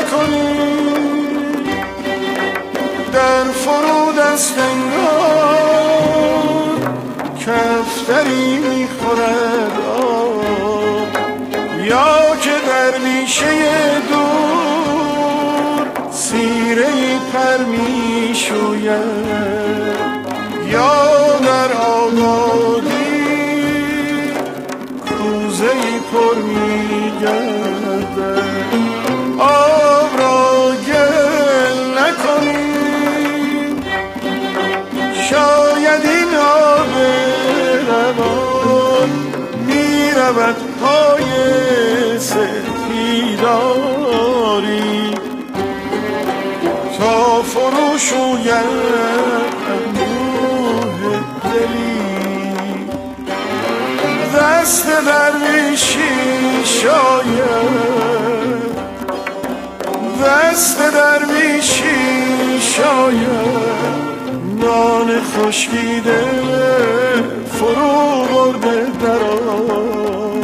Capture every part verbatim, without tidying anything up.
نکنیم در فرود است انگار کفتری میخورد آب، یا که در بیشه دور سیره پر میشوید، یا در آبادی کوزه پر میگردد. آب را گل نکنیم، شاید این آب روان میرود پای سپیداری تا فرو شوید اندوه دلی. دست درویشی شاید، دست درویشی شاید نان خشکیده فرو برده در آب.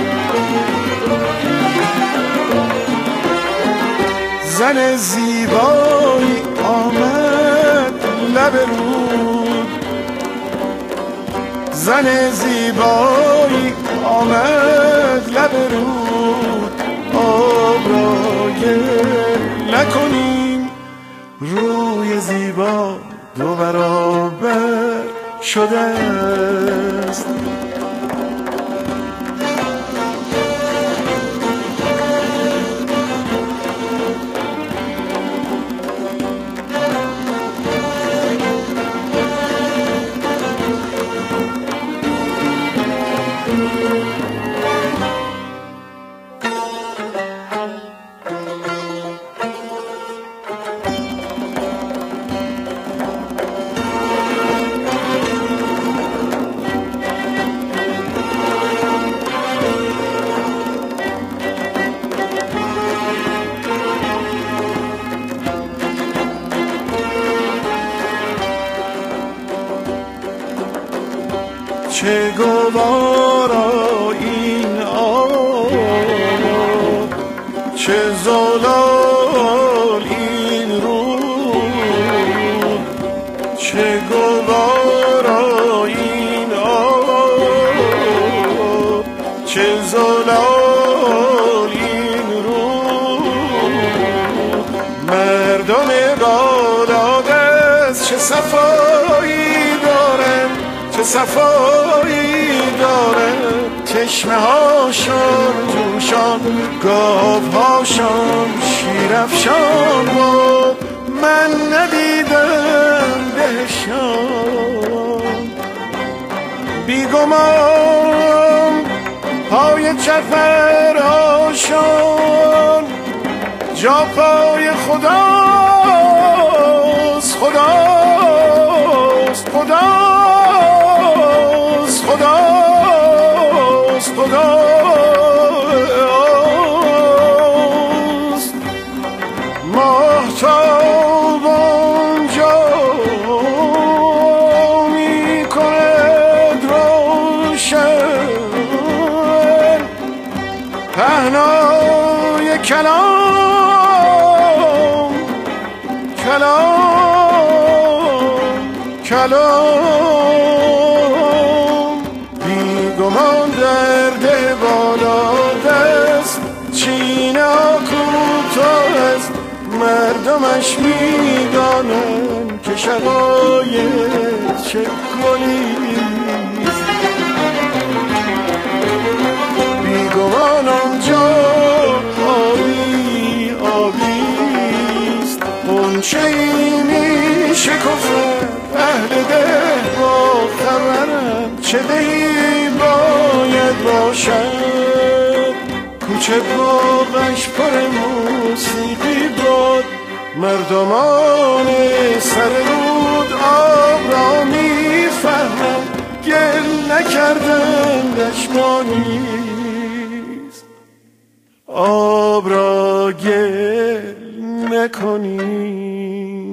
زن زیبایی آمد لب رود، زن زیبایی آمد لب رود. آب را گل نکنیم، روی زیبا دو برابر شده است. چه گوارا این آب، چه زلال این رود، چه گوارا این آب، چه زلال این رود. مردم بادغیس چه صفایی دارند، چه صفایی دارد، چشمه هاشون جوشان، گاو هاشون شیرافشان بود. من ندیدم دهشان، بیگمان پای چرفرهاشون جا پای خداست، خداست، خداست، خداست، خداست. ماهتاب آنجا می کند روشن پهنای کلام، کلام، کلام. بیگمان درد بالا دست چینا کوتاه است، مردمش میدانن که شقایق چه گلیست. بیگمان آنجا آبی آبیست، غنچه‌ای می شکفد اهل ده با خبرم. چه دهی باید باشد، کوچه باغش پر موسیقی بود. مردمان سر رود آب را میفهمند، گل نکردن دشمانیست. آب را گل نکنی.